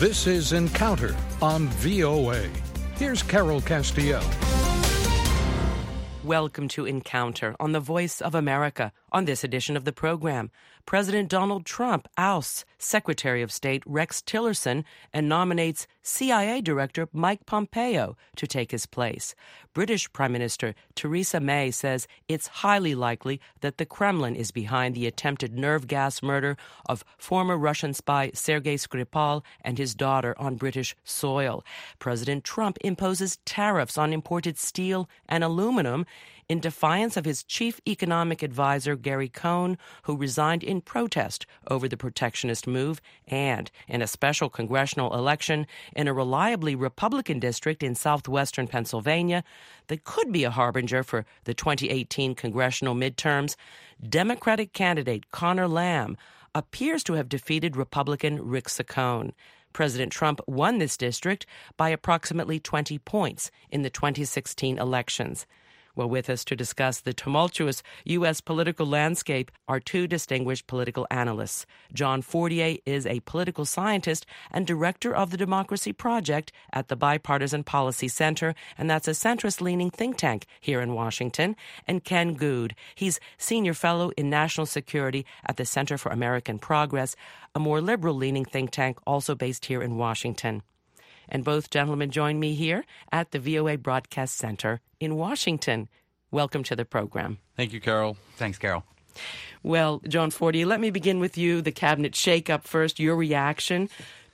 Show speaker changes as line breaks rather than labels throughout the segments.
This is Encounter on VOA. Here's Carol Castillo.
Welcome to Encounter on the Voice of America. On this edition of the program, President Donald Trump ousts Secretary of State Rex Tillerson and nominates CIA Director Mike Pompeo to take his place. British Prime Minister Theresa May says it's highly likely that the Kremlin is behind the attempted nerve gas murder of former Russian spy Sergei Skripal and his daughter on British soil. President Trump imposes tariffs on imported steel and aluminum in defiance of his chief economic advisor, Gary Cohn, who resigned in protest over the protectionist move, and in a special congressional election in a reliably Republican district in southwestern Pennsylvania that could be a harbinger for the 2018 congressional midterms, Democratic candidate Conor Lamb appears to have defeated Republican Rick Saccone. President Trump won this district by approximately 20 points in the 2016 elections. Well, with us to discuss the tumultuous U.S. political landscape are two distinguished political analysts. John Fortier is a political scientist and director of the Democracy Project at the Bipartisan Policy Center, and that's a centrist-leaning think tank here in Washington. And Ken Goode, he's senior fellow in national security at the Center for American Progress, a more liberal-leaning think tank also based here in Washington. And both gentlemen join me here at the VOA Broadcast Center in Washington. Welcome to the program.
Thank you, Carol.
Thanks, Carol.
Well, John Fortier, let me begin with you. The cabinet shakeup first, your reaction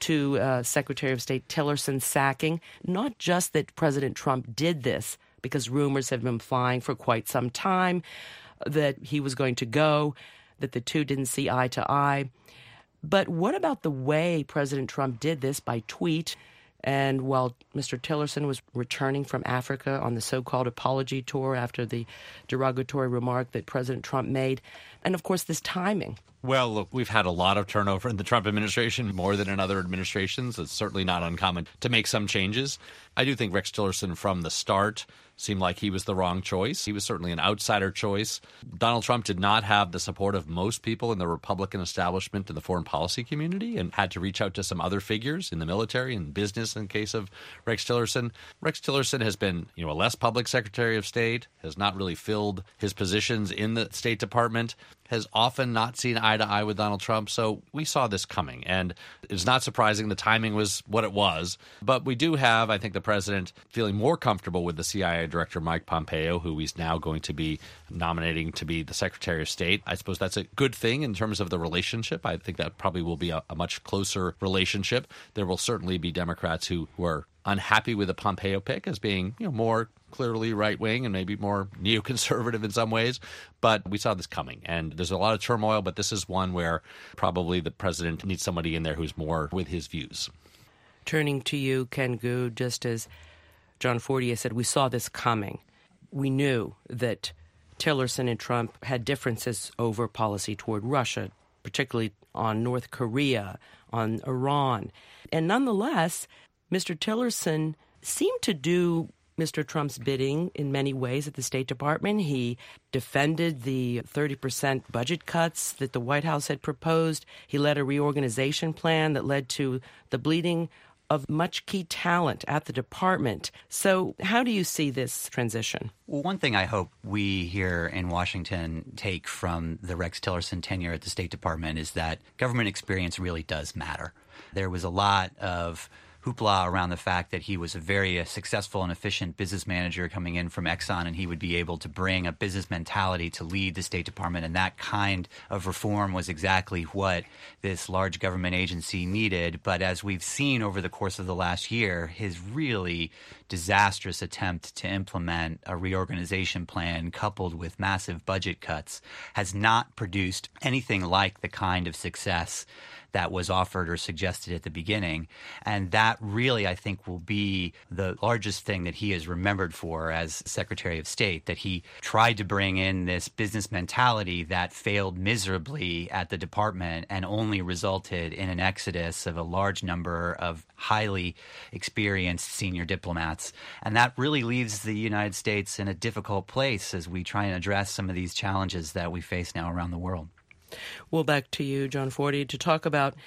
to Secretary of State Tillerson's sacking. Not just that President Trump did this, because rumors have been flying for quite some time that he was going to go, that the two didn't see eye to eye. But what about the way President Trump did this by tweet? And while Mr. Tillerson was returning from Africa on the so-called apology tour after the derogatory remark that President Trump made, and of course this timing.
Well, look, we've had a lot of turnover in the Trump administration, more than in other administrations. It's certainly not uncommon to make some changes. I do think Rex Tillerson from the start seemed like he was the wrong choice. He was certainly an outsider choice. Donald Trump did not have the support of most people in the Republican establishment and the foreign policy community and had to reach out to some other figures in the military and business in the case of Rex Tillerson. Rex Tillerson has been, a less public Secretary of State, has not really filled his positions in the State Department, has often not seen eye to eye with Donald Trump. So we saw this coming, and it's not surprising the timing was what it was. But we do have, I think, the president feeling more comfortable with the CIA Director Mike Pompeo, who he's now going to be nominating to be the Secretary of State. I suppose that's a good thing in terms of the relationship. I think that probably will be a much closer relationship. There will certainly be Democrats who are unhappy with the Pompeo pick as being, more clearly right-wing and maybe more neoconservative in some ways. But we saw this coming, and there's a lot of turmoil, but this is one where probably the president needs somebody in there who's more with his views.
Turning to you, Ken Goode, just as John Fortier said, we saw this coming. We knew that Tillerson and Trump had differences over policy toward Russia, particularly on North Korea, on Iran. And nonetheless, Mr. Tillerson seemed to do Mr. Trump's bidding in many ways at the State Department. He defended the 30% budget cuts that the White House had proposed. He led a reorganization plan that led to the bleeding of much key talent at the department. So how do you see this transition?
Well, one thing I hope we here in Washington take from the Rex Tillerson tenure at the State Department is that government experience really does matter. There was a lot of hoopla around the fact that he was a very successful and efficient business manager coming in from Exxon, and he would be able to bring a business mentality to lead the State Department. And that kind of reform was exactly what this large government agency needed. But as we've seen over the course of the last year, his really disastrous attempt to implement a reorganization plan coupled with massive budget cuts has not produced anything like the kind of success that was offered or suggested at the beginning. And that really, I think, will be the largest thing that he is remembered for as Secretary of State, that he tried to bring in this business mentality that failed miserably at the department and only resulted in an exodus of a large number of highly experienced senior diplomats. And that really leaves the United States in a difficult place as we try and address some of these challenges that we face now around the world.
Well, back to you, John Fortier, to talk about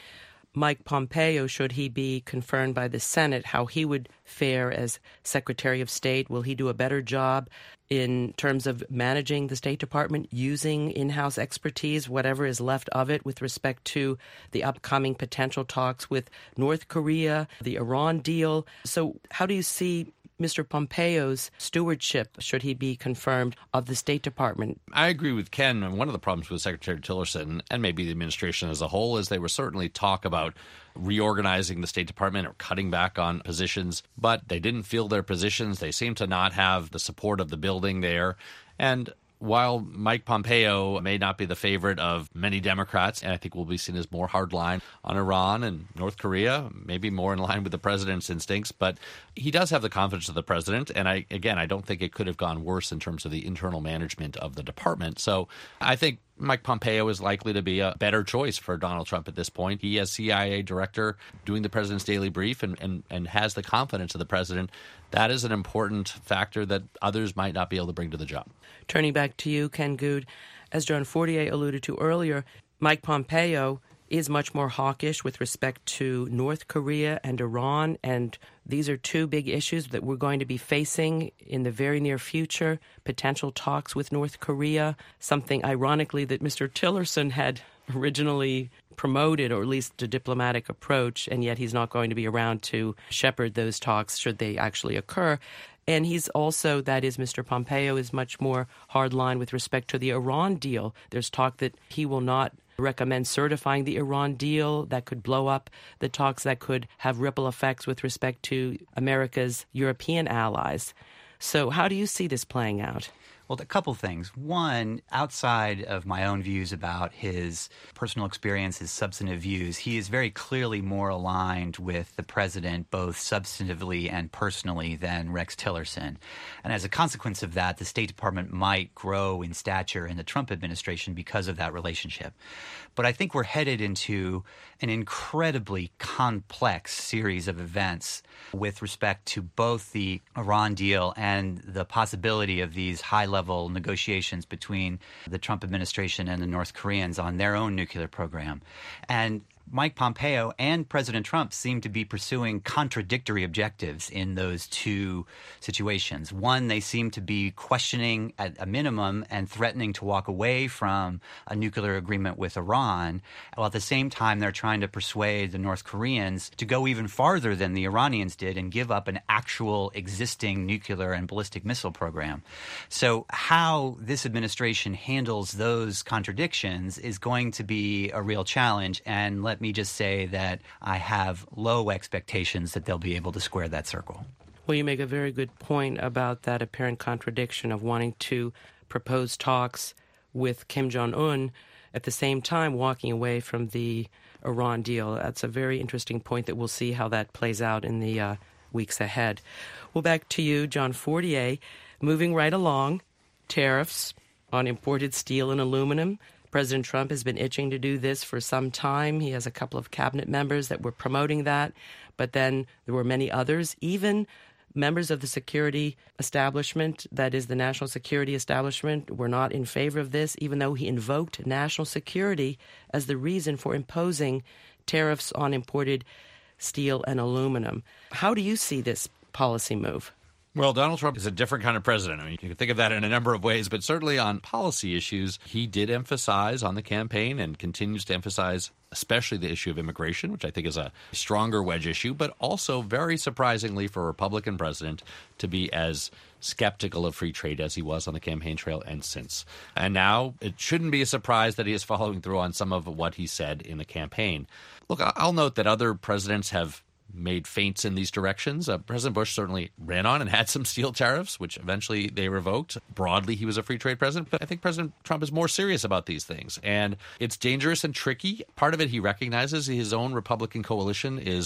Mike Pompeo, should he be confirmed by the Senate, how he would fare as Secretary of State. Will he do a better job in terms of managing the State Department, using in-house expertise, whatever is left of it, with respect to the upcoming potential talks with North Korea, the Iran deal? So how do you see Mr. Pompeo's stewardship, should he be confirmed, of the State Department?
I agree with Ken. And one of the problems with Secretary Tillerson and maybe the administration as a whole is they were certainly talk about reorganizing the State Department or cutting back on positions, but they didn't fill their positions. They seem to not have the support of the building there. And while Mike Pompeo may not be the favorite of many Democrats, and I think will be seen as more hardline on Iran and North Korea, maybe more in line with the president's instincts, but he does have the confidence of the president. And I don't think it could have gone worse in terms of the internal management of the department. So I think Mike Pompeo is likely to be a better choice for Donald Trump at this point. He, as CIA director, doing the president's daily brief and has the confidence of the president. That is an important factor that others might not be able to bring to the job.
Turning back to you, Ken Goode, as John Fortier alluded to earlier, Mike Pompeo is much more hawkish with respect to North Korea and Iran, and these are two big issues that we're going to be facing in the very near future, potential talks with North Korea, something ironically that Mr. Tillerson had originally promoted, or at least a diplomatic approach, and yet he's not going to be around to shepherd those talks should they actually occur. And he's also, that is, Mr. Pompeo is much more hardline with respect to the Iran deal. There's talk that he will not recommend certifying the Iran deal. That could blow up the talks, that could have ripple effects with respect to America's European allies. So how do you see this playing out?
Well, a couple things. One, outside of my own views about his personal experience, his substantive views, he is very clearly more aligned with the president, both substantively and personally, than Rex Tillerson. And as a consequence of that, the State Department might grow in stature in the Trump administration because of that relationship. But I think we're headed into an incredibly complex series of events with respect to both the Iran deal and the possibility of these high-level negotiations between the Trump administration and the North Koreans on their own nuclear program. And Mike Pompeo and President Trump seem to be pursuing contradictory objectives in those two situations. One, they seem to be questioning at a minimum and threatening to walk away from a nuclear agreement with Iran, while at the same time they're trying to persuade the North Koreans to go even farther than the Iranians did and give up an actual existing nuclear and ballistic missile program. So how this administration handles those contradictions is going to be a real challenge, and let me just say that I have low expectations that they'll be able to square that circle.
Well, you make a very good point about that apparent contradiction of wanting to propose talks with Kim Jong-un at the same time walking away from the Iran deal. That's a very interesting point that we'll see how that plays out in the weeks ahead. Well, back to you, John Fortier. Moving right along, tariffs on imported steel and aluminum. President Trump has been itching to do this for some time. He has a couple of cabinet members that were promoting that, but then there were many others, even members of the security establishment, that is the national security establishment, were not in favor of this, even though he invoked national security as the reason for imposing tariffs on imported steel and aluminum. How do you see this policy move?
Well, Donald Trump is a different kind of president. I mean, you can think of that in a number of ways, but certainly on policy issues, he did emphasize on the campaign and continues to emphasize especially the issue of immigration, which I think is a stronger wedge issue, but also very surprisingly for a Republican president to be as skeptical of free trade as he was on the campaign trail and since. And now it shouldn't be a surprise that he is following through on some of what he said in the campaign. Look, I'll note that other presidents have made feints in these directions. President Bush certainly ran on and had some steel tariffs, which eventually they revoked. Broadly, he was a free trade president, but I think President Trump is more serious about these things. And it's dangerous and tricky. Part of it he recognizes his own Republican coalition is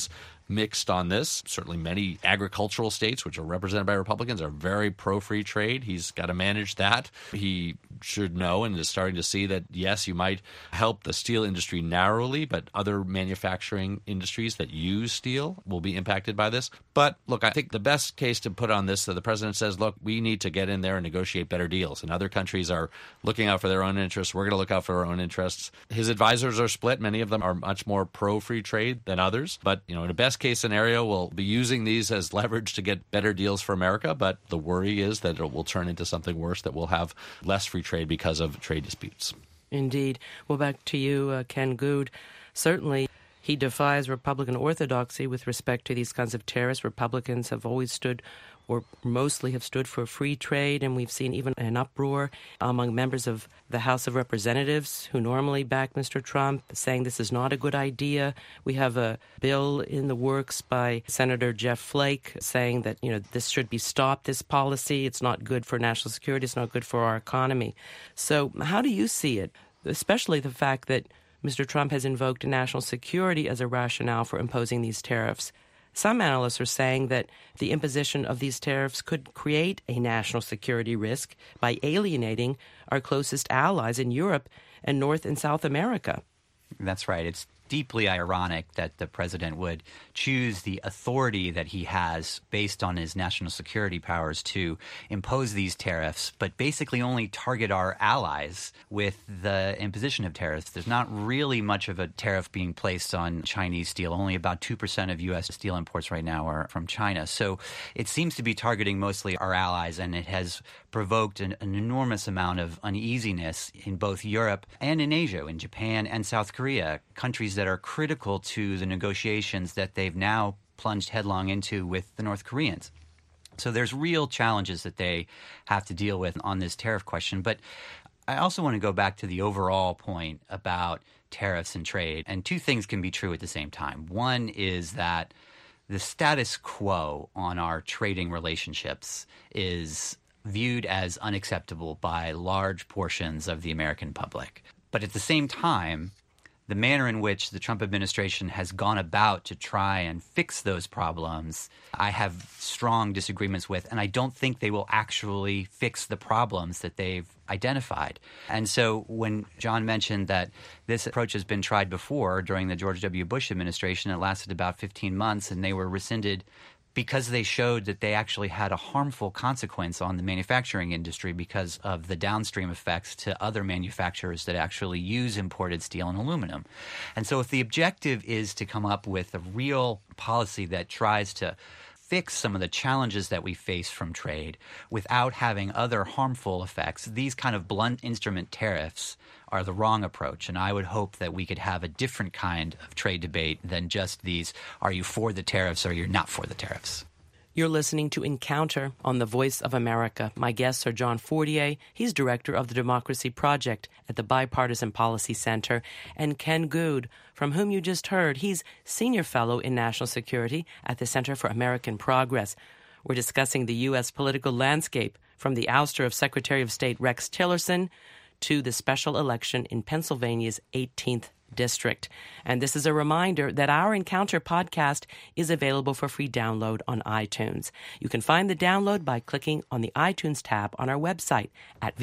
mixed on this. Certainly many agricultural states, which are represented by Republicans, are very pro-free trade. He's got to manage that. He should know and is starting to see that, yes, you might help the steel industry narrowly, but other manufacturing industries that use steel will be impacted by this. But look, I think the best case to put on this, that the president says, look, we need to get in there and negotiate better deals. And other countries are looking out for their own interests. We're going to look out for our own interests. His advisors are split. Many of them are much more pro-free trade than others. But, in a best case scenario, we'll be using these as leverage to get better deals for America. But the worry is that it will turn into something worse, that we'll have less free trade because of trade disputes.
Indeed. Well, back to you, Ken Goode. Certainly, he defies Republican orthodoxy with respect to these kinds of tariffs. Republicans have always stood, or mostly have stood, for free trade, and we've seen even an uproar among members of the House of Representatives who normally back Mr. Trump, saying this is not a good idea. We have a bill in the works by Senator Jeff Flake saying that, this should be stopped, this policy. It's not good for national security. It's not good for our economy. So how do you see it, especially the fact that Mr. Trump has invoked national security as a rationale for imposing these tariffs? Some analysts are saying that the imposition of these tariffs could create a national security risk by alienating our closest allies in Europe and North and South America.
That's right. It's deeply ironic that the president would choose the authority that he has based on his national security powers to impose these tariffs, but basically only target our allies with the imposition of tariffs. There's not really much of a tariff being placed on Chinese steel. Only about 2% of U.S. steel imports right now are from China. So it seems to be targeting mostly our allies, and it has provoked an enormous amount of uneasiness in both Europe and in Asia, in Japan and South Korea, countries that are critical to the negotiations that they've now plunged headlong into with the North Koreans. So there's real challenges that they have to deal with on this tariff question. But I also want to go back to the overall point about tariffs and trade. And two things can be true at the same time. One is that the status quo on our trading relationships is viewed as unacceptable by large portions of the American public. But at the same time, the manner in which the Trump administration has gone about to try and fix those problems, I have strong disagreements with, and I don't think they will actually fix the problems that they've identified. And so when John mentioned that this approach has been tried before during the George W. Bush administration, it lasted about 15 months, and they were rescinded because they showed that they actually had a harmful consequence on the manufacturing industry because of the downstream effects to other manufacturers that actually use imported steel and aluminum. And so if the objective is to come up with a real policy that tries to fix some of the challenges that we face from trade without having other harmful effects, these kind of blunt instrument tariffs are the wrong approach. And I would hope that we could have a different kind of trade debate than just these, are you for the tariffs or you're not for the tariffs?
You're listening to Encounter on the Voice of America. My guests are John Fortier. He's director of the Democracy Project at the Bipartisan Policy Center, and Ken Goode, from whom you just heard. He's senior fellow in national security at the Center for American Progress. We're discussing the U.S. political landscape, from the ouster of Secretary of State Rex Tillerson to the special election in Pennsylvania's 18th District. And this is a reminder that our Encounter podcast is available for free download on iTunes. You can find the download by clicking on the iTunes tab on our website at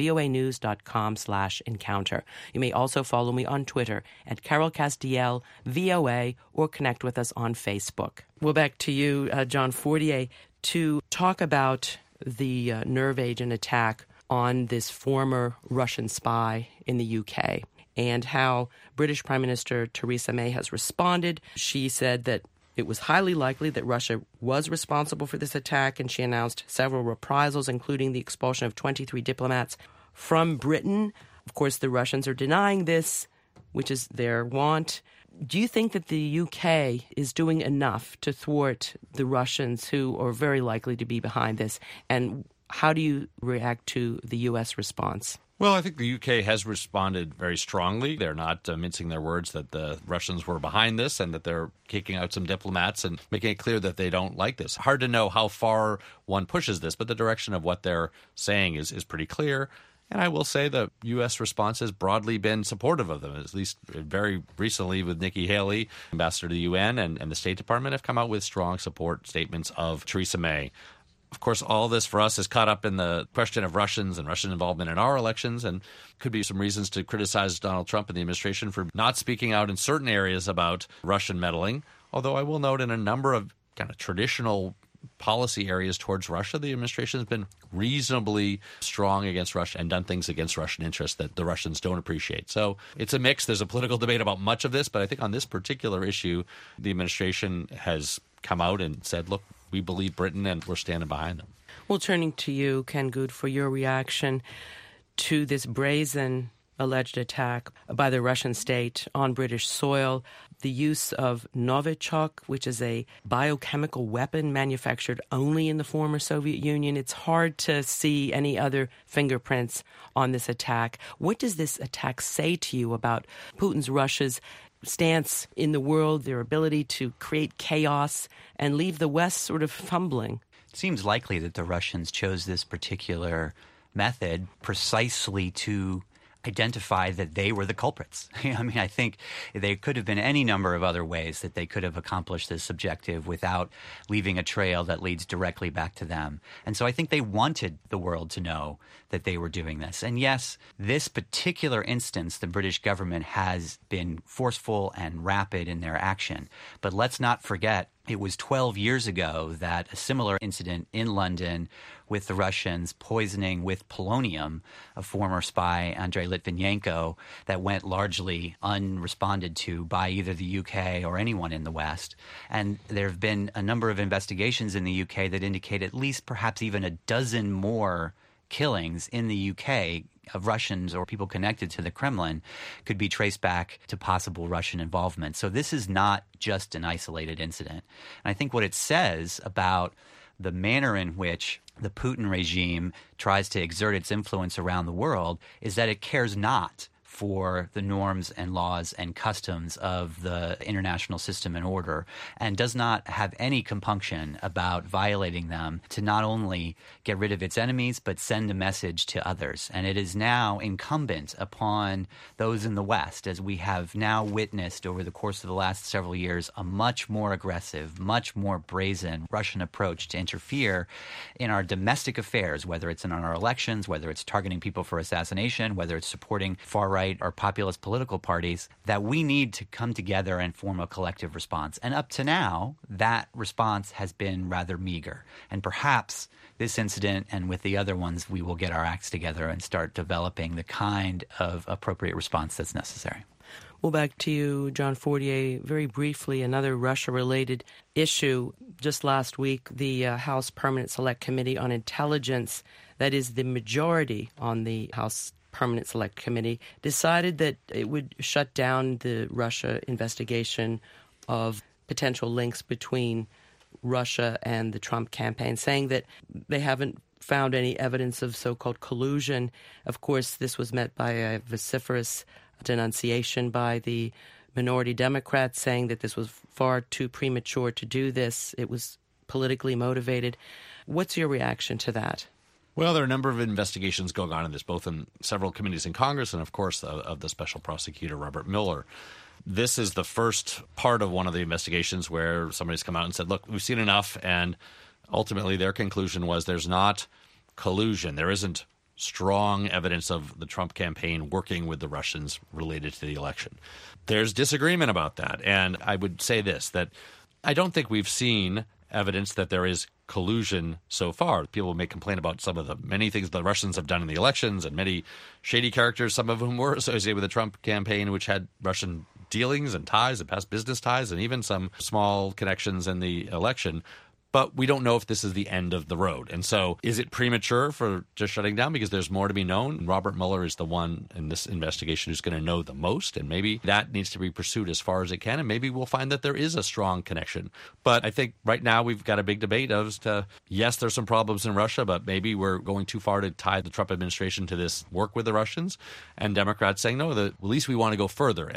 voanews.com/encounter. You may also follow me on Twitter at Carol Castiel, VOA, or connect with us on Facebook. Well, back to you, John Fortier, to talk about the nerve agent attack on this former Russian spy in the UK, and how British Prime Minister Theresa May has responded. She said that it was highly likely that Russia was responsible for this attack, and she announced several reprisals, including the expulsion of 23 diplomats from Britain. Of course, the Russians are denying this, which is their want. Do you think that the UK is doing enough to thwart the Russians, who are very likely to be behind this? And how do you react to the U.S. response?
Well, I think the UK has responded very strongly. They're not mincing their words that the Russians were behind this and that they're kicking out some diplomats and making it clear that they don't like this. Hard to know how far one pushes this, but the direction of what they're saying is pretty clear. And I will say the U.S. response has broadly been supportive of them, at least very recently with Nikki Haley, ambassador to the UN, and the State Department have come out with strong support statements of Theresa May. Of course, all this for us is caught up in the question of Russians and Russian involvement in our elections, and could be some reasons to criticize Donald Trump and the administration for not speaking out in certain areas about Russian meddling. Although I will note in a number of kind of traditional policy areas towards Russia, the administration has been reasonably strong against Russia and done things against Russian interests that the Russians don't appreciate. So it's a mix. There's a political debate about much of this, but I think on this particular issue, the administration has come out and said, look, we believe Britain and we're standing behind them.
Well, turning to you, Ken Good, for your reaction to this brazen alleged attack by the Russian state on British soil, the use of Novichok, which is a biochemical weapon manufactured only in the former Soviet Union. It's hard to see any other fingerprints on this attack. What does this attack say to you about Putin's Russia's stance in the world, their ability to create chaos and leave the West sort of fumbling?
It seems likely that the Russians chose this particular method precisely to identify that they were the culprits. I mean, I think there could have been any number of other ways that they could have accomplished this objective without leaving a trail that leads directly back to them. And so I think they wanted the world to know that they were doing this. And yes, this particular instance, the British government has been forceful and rapid in their action. But let's not forget, it was 12 years ago that a similar incident in London with the Russians poisoning with polonium a former spy, Andrei Litvinenko, that went largely unresponded to by either the UK or anyone in the West. And there have been a number of investigations in the UK that indicate at least perhaps even a dozen more killings in the UK of Russians or people connected to the Kremlin could be traced back to possible Russian involvement. So this is not just an isolated incident. And I think what it says about the manner in which the Putin regime tries to exert its influence around the world is that it cares not for the norms and laws and customs of the international system and order, and does not have any compunction about violating them to not only get rid of its enemies, but send a message to others. And it is now incumbent upon those in the West, as we have now witnessed over the course of the last several years, a much more aggressive, much more brazen Russian approach to interfere in our domestic affairs, whether it's in our elections, whether it's targeting people for assassination, whether it's supporting far-right or populist political parties, that we need to come together and form a collective response. And up to now, that response has been rather meager. And perhaps this incident and with the other ones, we will get our acts together and start developing the kind of appropriate response that's necessary.
Well, back to you, John Fortier. Very briefly, another Russia-related issue. Just last week, the House Permanent Select Committee on Intelligence, that is the majority on the House Permanent Select Committee, decided that it would shut down the Russia investigation of potential links between Russia and the Trump campaign, saying that they haven't found any evidence of so-called collusion. Of course, this was met by a vociferous denunciation by the minority Democrats, saying that this was far too premature to do this. It was politically motivated. What's your reaction to that?
Well, there are a number of investigations going on in this, both in several committees in Congress and, of course, of the special prosecutor, Robert Mueller. This is the first part of one of the investigations where somebody's come out and said, look, we've seen enough, and ultimately their conclusion was there's not collusion. There isn't strong evidence of the Trump campaign working with the Russians related to the election. There's disagreement about that, and I would say this, that I don't think we've seen evidence that there is collusion so far. People may complain about some of the many things the Russians have done in the elections and many shady characters, some of whom were associated with the Trump campaign, which had Russian dealings and ties and past business ties and even some small connections in the election. But we don't know if this is the end of the road. And so is it premature for just shutting down because there's more to be known? Robert Mueller is the one in this investigation who's going to know the most, and maybe that needs to be pursued as far as it can, and maybe we'll find that there is a strong connection. But I think right now we've got a big debate as to, yes, there's some problems in Russia, but maybe we're going too far to tie the Trump administration to this work with the Russians, and Democrats saying, no, at least we want to go further. And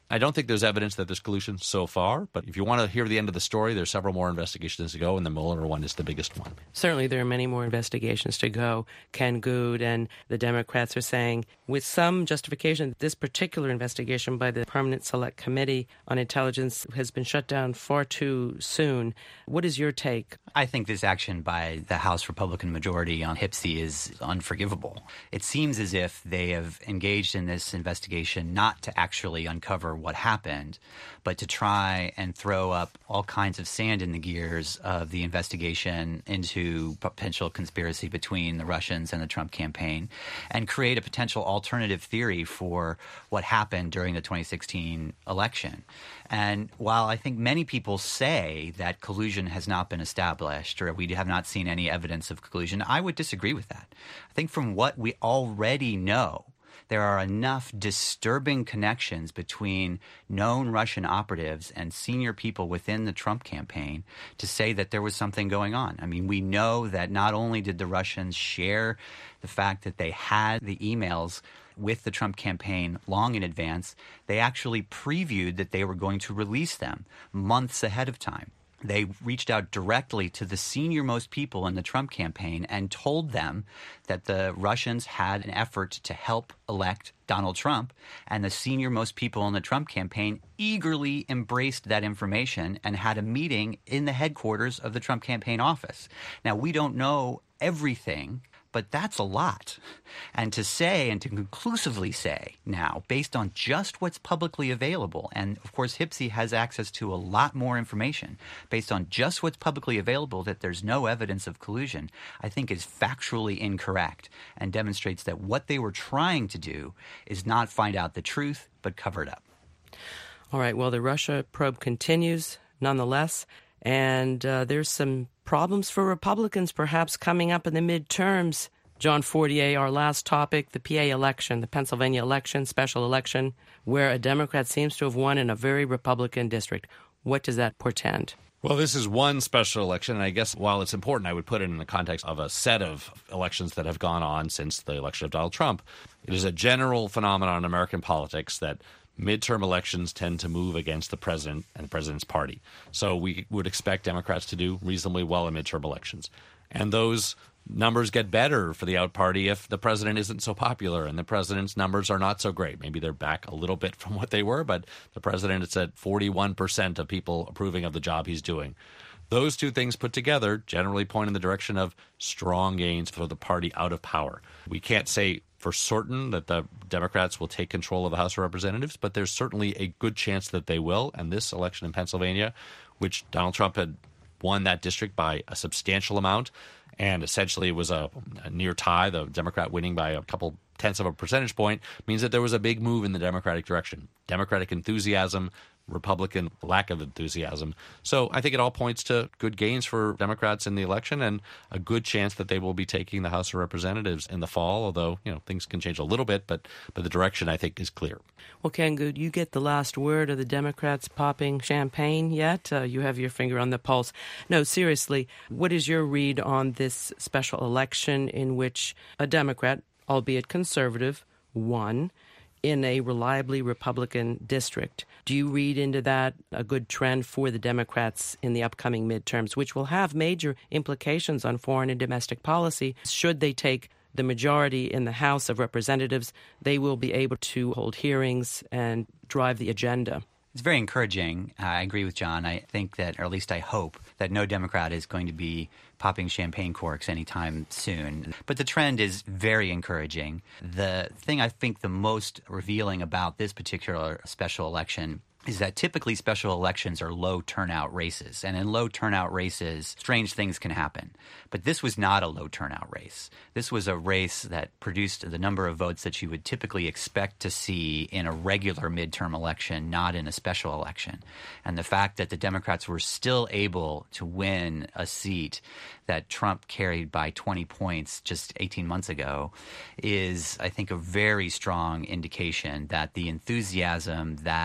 I don't think there's evidence that there's collusion so far, but if you want to hear the end of the story, there's several more investigations to go, and the Mueller one is the biggest one.
Certainly there are many more investigations to go. Ken Goode and the Democrats are saying, with some justification, this particular investigation by the Permanent Select Committee on Intelligence has been shut down far too soon. What is your take?
I think this action by the House Republican majority on HPSCI is unforgivable. It seems as if they have engaged in this investigation not to actually uncover what happened, but to try and throw up all kinds of sand in the gears of the investigation into potential conspiracy between the Russians and the Trump campaign and create a potential alternative theory for what happened during the 2016 election. And while I think many people say that collusion has not been established or we have not seen any evidence of collusion, I would disagree with that. I think from what we already know, there are enough disturbing connections between known Russian operatives and senior people within the Trump campaign to say that there was something going on. I mean, we know that not only did the Russians share the fact that they had the emails with the Trump campaign long in advance, they actually previewed that they were going to release them months ahead of time. They reached out directly to the senior-most people in the Trump campaign and told them that the Russians had an effort to help elect Donald Trump, and the senior-most people in the Trump campaign eagerly embraced that information and had a meeting in the headquarters of the Trump campaign office. Now, we don't know everything, but that's a lot. And to say and to conclusively say now, based on just what's publicly available, and of course HPSCI has access to a lot more information, based on just what's publicly available that there's no evidence of collusion, I think is factually incorrect and demonstrates that what they were trying to do is not find out the truth, but cover it up.
All right, well, the Russia probe continues nonetheless, and there's some problems for Republicans perhaps coming up in the midterms. John Fortier, our last topic, the PA election, the Pennsylvania election, special election, where a Democrat seems to have won in a very Republican district. What does that portend?
Well, this is one special election, and I guess while it's important, I would put it in the context of a set of elections that have gone on since the election of Donald Trump. It is a general phenomenon in American politics that midterm elections tend to move against the president and the president's party. So we would expect Democrats to do reasonably well in midterm elections. And those numbers get better for the out party if the president isn't so popular and the president's numbers are not so great. Maybe they're back a little bit from what they were, but the president is at 41% of people approving of the job he's doing. Those two things put together generally point in the direction of strong gains for the party out of power. We can't say for certain that the Democrats will take control of the House of Representatives, but there's certainly a good chance that they will. And this election in Pennsylvania, which Donald Trump had won that district by a substantial amount, and essentially it was a near tie, the Democrat winning by a couple tenths of a percentage point, means that there was a big move in the Democratic direction. Democratic enthusiasm, Republican lack of enthusiasm. So I think it all points to good gains for Democrats in the election and a good chance that they will be taking the House of Representatives in the fall, although, things can change a little bit, but the direction, I think, is clear.
Well, Ken Goode, you get the last word. Are the Democrats popping champagne yet? You have your finger on the pulse. No, seriously, what is your read on this special election in which a Democrat, albeit conservative, won in a reliably Republican district? Do you read into that a good trend for the Democrats in the upcoming midterms, which will have major implications on foreign and domestic policy? Should they take the majority in the House of Representatives, they will be able to hold hearings and drive the agenda.
It's very encouraging. I agree with John. I think that, or at least I hope, that no Democrat is going to be popping champagne corks anytime soon. But the trend is very encouraging. The thing I think the most revealing about this particular special election is that typically special elections are low turnout races. And in low turnout races, strange things can happen. But this was not a low turnout race. This was a race that produced the number of votes that you would typically expect to see in a regular midterm election, not in a special election. And the fact that the Democrats were still able to win a seat that Trump carried by 20 points just 18 months ago is, I think, a very strong indication that the enthusiasm that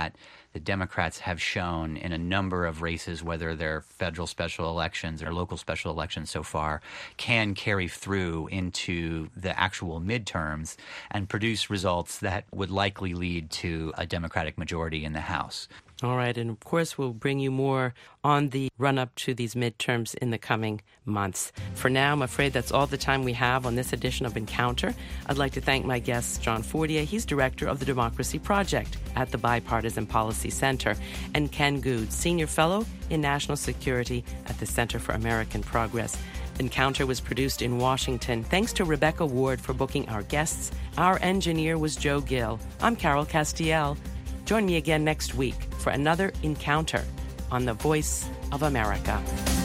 the Democrats have shown in a number of races, whether they're federal special elections or local special elections so far, can carry through into the actual midterms and produce results that would likely lead to a Democratic majority in the House.
All right, and of course we'll bring you more on the run-up to these midterms in the coming months. For now, I'm afraid that's all the time we have on this edition of Encounter. I'd like to thank my guest, John Fortier. He's director of the Democracy Project at the Bipartisan Policy Center, and Ken Goode, senior fellow in national security at the Center for American Progress. Encounter was produced in Washington. Thanks to Rebecca Ward for booking our guests. Our engineer was Joe Gill. I'm Carol Castiel. Join me again next week for another Encounter on the Voice of America.